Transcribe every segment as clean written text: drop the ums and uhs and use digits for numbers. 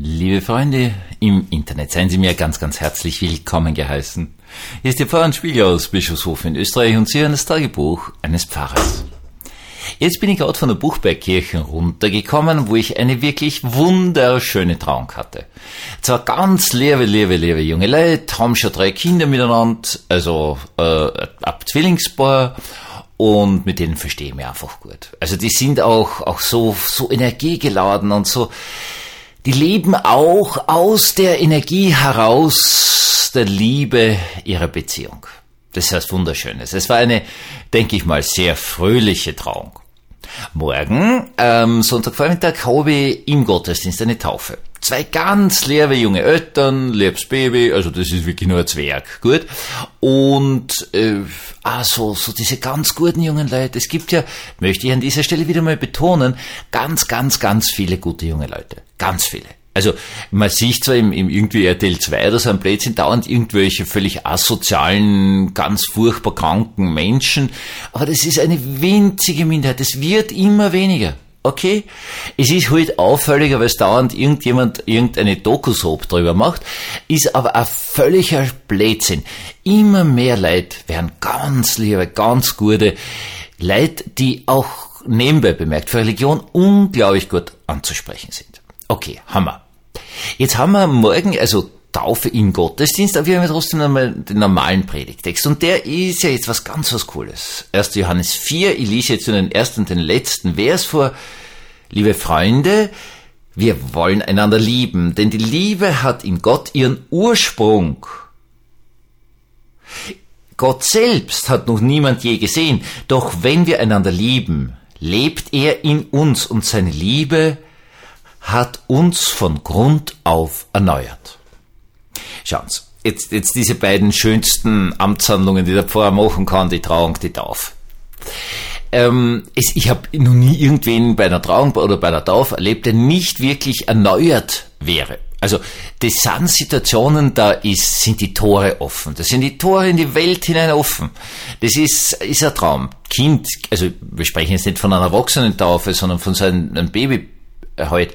Liebe Freunde im Internet, seien Sie mir ganz, ganz herzlich willkommen geheißen. Hier ist Ihr Pfarrer und Spiegel aus Bischofshofen in Österreich und Sie hören das Tagebuch eines Pfarrers. Jetzt bin ich gerade von der Buchbergkirche runtergekommen, wo ich eine wirklich wunderschöne Trauung hatte. Zwar ganz liebe junge Leute, haben schon 3 Kinder miteinander, also ab Zwillingspaar, und mit denen verstehe ich mich einfach gut. Also die sind auch so energiegeladen und so. Die leben auch aus der Energie heraus der Liebe ihrer Beziehung. Das heißt Wunderschönes. Es war eine, denke ich mal, sehr fröhliche Trauung. Morgen, Sonntagvormittag, habe ich im Gottesdienst eine Taufe. 2 ganz liebe junge Eltern, liebes Baby, also das ist wirklich nur ein Zwerg, gut. Und so diese ganz guten jungen Leute. Es gibt ja, möchte ich an dieser Stelle wieder mal betonen, ganz viele gute junge Leute. Ganz viele. Also man sieht zwar im irgendwie RTL 2 oder so am Blödsinn dauernd irgendwelche völlig asozialen, ganz furchtbar kranken Menschen, aber das ist eine winzige Minderheit, es wird immer weniger, okay? Es ist halt auffälliger, weil es dauernd irgendjemand irgendeine Doku-Soap drüber macht, ist aber ein völliger Blödsinn. Immer mehr Leute werden ganz liebe, ganz gute Leute, die auch nebenbei bemerkt für Religion unglaublich gut anzusprechen sind. Okay, Hammer. Jetzt haben wir morgen, also Taufe im Gottesdienst, aber wir haben ja trotzdem nochmal den normalen Predigtext. Und der ist ja jetzt was Cooles. 1. Johannes 4, ich lese jetzt nur den ersten und den letzten Vers vor. Liebe Freunde, wir wollen einander lieben, denn die Liebe hat in Gott ihren Ursprung. Gott selbst hat noch niemand je gesehen, doch wenn wir einander lieben, lebt er in uns und seine Liebe hat uns von Grund auf erneuert. Schauen Sie, jetzt diese beiden schönsten Amtshandlungen, die der Pfarrer machen kann, die Trauung, die Taufe. Ich habe noch nie irgendwen bei einer Trauung oder bei einer Taufe erlebt, der nicht wirklich erneuert wäre. Also das sind Situationen, sind die Tore offen. Das sind die Tore in die Welt hinein offen. Das ist ein Traum. Kind, also wir sprechen jetzt nicht von einer Erwachsenentaufe, sondern von so einem Baby halt,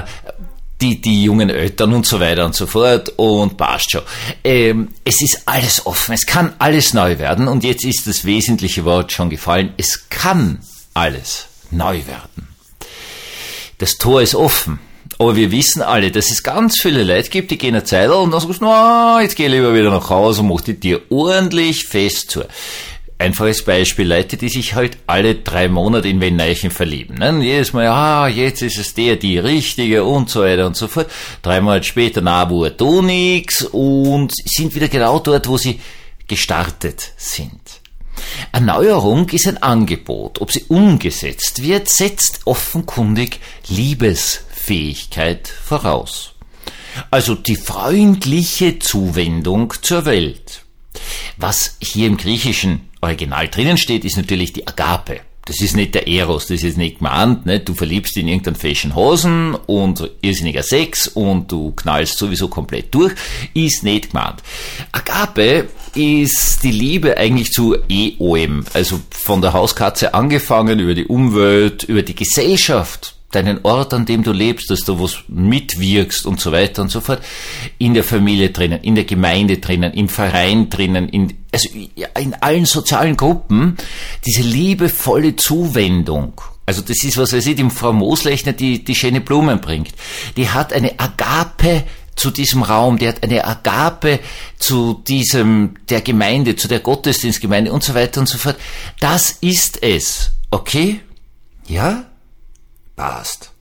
die jungen Eltern und so weiter und so fort und passt schon. Es ist alles offen, es kann alles neu werden und jetzt ist das wesentliche Wort schon gefallen, es kann alles neu werden. Das Tor ist offen, aber wir wissen alle, dass es ganz viele Leute gibt, die gehen eine Zeit und dann sagst du, jetzt geh lieber wieder nach Hause und mach die Tür ordentlich fest zu. Einfaches Beispiel, Leute, die sich halt alle 3 Monate in wen Neuchen verlieben. Ne? Und jedes Mal, jetzt ist es die Richtige und so weiter und so fort. 3 Monate später, wo du nix und sind wieder genau dort, wo sie gestartet sind. Erneuerung ist ein Angebot. Ob sie umgesetzt wird, setzt offenkundig Liebesfähigkeit voraus. Also die freundliche Zuwendung zur Welt. Was hier im griechischen Original drinnen steht, ist natürlich die Agape. Das ist nicht der Eros, das ist nicht gemeint, ne? Du verliebst in irgendeinen fashion Hosen und irrsinniger Sex und du knallst sowieso komplett durch, ist nicht gemeint. Agape ist die Liebe eigentlich zu EOM, also von der Hauskatze angefangen, über die Umwelt, über die Gesellschaft, deinen Ort, an dem du lebst, dass du was mitwirkst und so weiter und so fort, in der Familie drinnen, in der Gemeinde drinnen, im Verein drinnen, in allen sozialen Gruppen, diese liebevolle Zuwendung. Also das ist, was weiß ich, die Frau Moslechner, die schöne Blumen bringt. Die hat eine Agape zu diesem Raum, die hat eine Agape zu der Gemeinde, zu der Gottesdienstgemeinde und so weiter und so fort. Das ist es. Okay? Ja? Passt.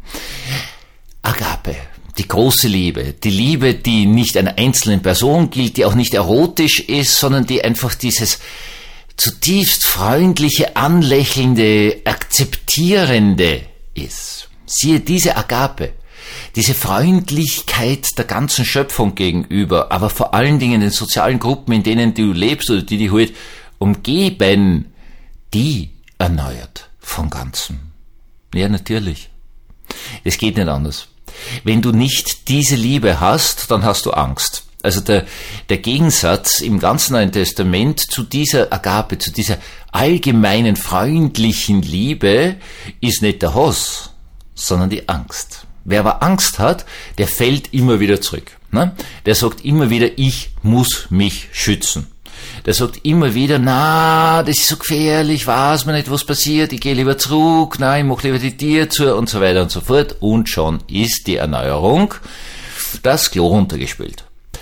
Agape, die große Liebe, die Liebe, die nicht einer einzelnen Person gilt, die auch nicht erotisch ist, sondern die einfach dieses zutiefst freundliche, anlächelnde, akzeptierende ist. Siehe diese Agape, diese Freundlichkeit der ganzen Schöpfung gegenüber, aber vor allen Dingen den sozialen Gruppen, in denen du lebst oder die dich halt umgeben, die erneuert von Ganzem. Ja, natürlich. Es geht nicht anders. Wenn du nicht diese Liebe hast, dann hast du Angst. Also der Gegensatz im ganzen Neuen Testament zu dieser Agape, zu dieser allgemeinen freundlichen Liebe ist nicht der Hass, sondern die Angst. Wer aber Angst hat, der fällt immer wieder zurück. Ne? Der sagt immer wieder, ich muss mich schützen. Der sagt immer wieder, na, das ist so gefährlich, weiß man nicht, was passiert, ich gehe lieber zurück, nein, ich mache lieber die Tür zu und so weiter und so fort. Und schon ist die Erneuerung das Klo runtergespült.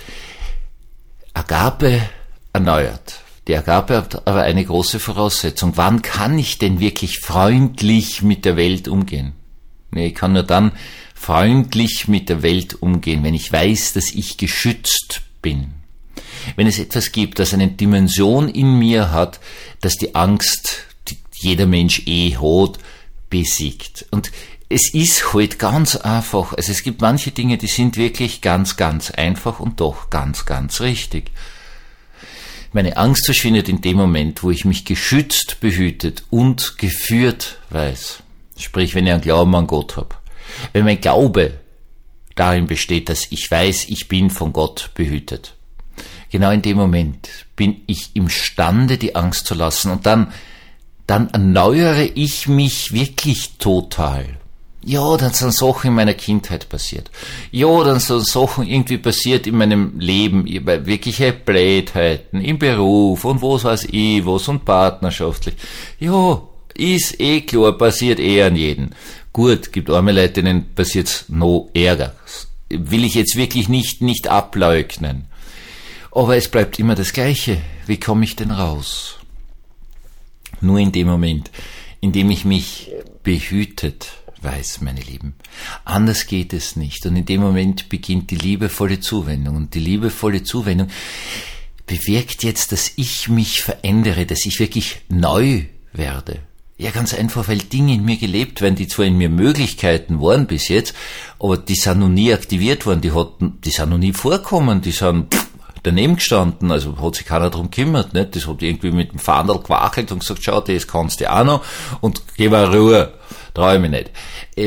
Agape erneuert. Die Agape hat aber eine große Voraussetzung. Wann kann ich denn wirklich freundlich mit der Welt umgehen? Ich kann nur dann freundlich mit der Welt umgehen, wenn ich weiß, dass ich geschützt bin. Wenn es etwas gibt, das eine Dimension in mir hat, dass die Angst, die jeder Mensch hat, besiegt. Und es ist halt ganz einfach. Also es gibt manche Dinge, die sind wirklich ganz, ganz einfach und doch ganz, ganz richtig. Meine Angst verschwindet in dem Moment, wo ich mich geschützt, behütet und geführt weiß. Sprich, wenn ich einen Glauben an Gott habe. Wenn mein Glaube darin besteht, dass ich weiß, ich bin von Gott behütet. Genau in dem Moment bin ich imstande, die Angst zu lassen und dann erneuere ich mich wirklich total. Ja, dann sind Sachen in meiner Kindheit passiert. Ja, dann sind Sachen irgendwie passiert in meinem Leben, wirkliche Blödheiten im Beruf und was weiß ich was und partnerschaftlich. Ja, ist klar, passiert an jeden. Gut, gibt arme Leute, denen passiert's noch ärger. Will ich jetzt wirklich nicht ableugnen. Aber es bleibt immer das Gleiche. Wie komme ich denn raus? Nur in dem Moment, in dem ich mich behütet weiß, meine Lieben. Anders geht es nicht. Und in dem Moment beginnt die liebevolle Zuwendung. Und die liebevolle Zuwendung bewirkt jetzt, dass ich mich verändere, dass ich wirklich neu werde. Ja, ganz einfach, weil Dinge in mir gelebt werden, die zwar in mir Möglichkeiten waren bis jetzt, aber die sind noch nie aktiviert worden, die sind noch nie vorkommen, die sind daneben gestanden, also hat sich keiner drum gekümmert, nicht? Das hat irgendwie mit dem Fahndel gewachelt und gesagt, schau, das kannst du auch noch und geh mal Ruhe, traue mich nicht.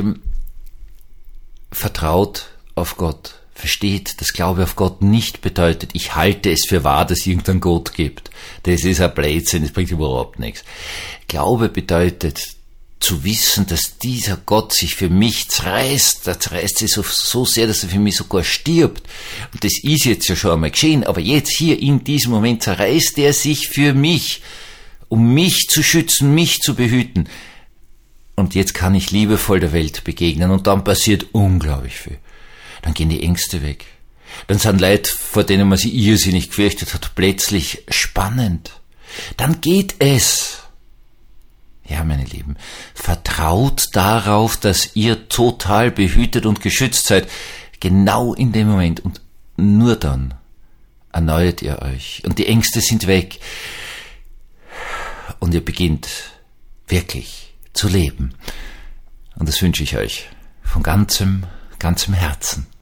Vertraut auf Gott. Versteht, dass Glaube auf Gott nicht bedeutet, ich halte es für wahr, dass es irgendeinen Gott gibt. Das ist ein Blödsinn, das bringt überhaupt nichts. Glaube bedeutet, zu wissen, dass dieser Gott sich für mich zerreißt, der zerreißt sich so sehr, dass er für mich sogar stirbt. Und das ist jetzt ja schon einmal geschehen, aber jetzt hier in diesem Moment zerreißt er sich für mich, um mich zu schützen, mich zu behüten. Und jetzt kann ich liebevoll der Welt begegnen und dann passiert unglaublich viel. Dann gehen die Ängste weg. Dann sind Leute, vor denen man sich irrsinnig gefürchtet hat, plötzlich spannend. Dann geht es. Ja, meine Lieben, vertraut darauf, dass ihr total behütet und geschützt seid. Genau in dem Moment. Und nur dann erneuert ihr euch. Und die Ängste sind weg. Und ihr beginnt wirklich zu leben. Und das wünsche ich euch von ganzem Herzen.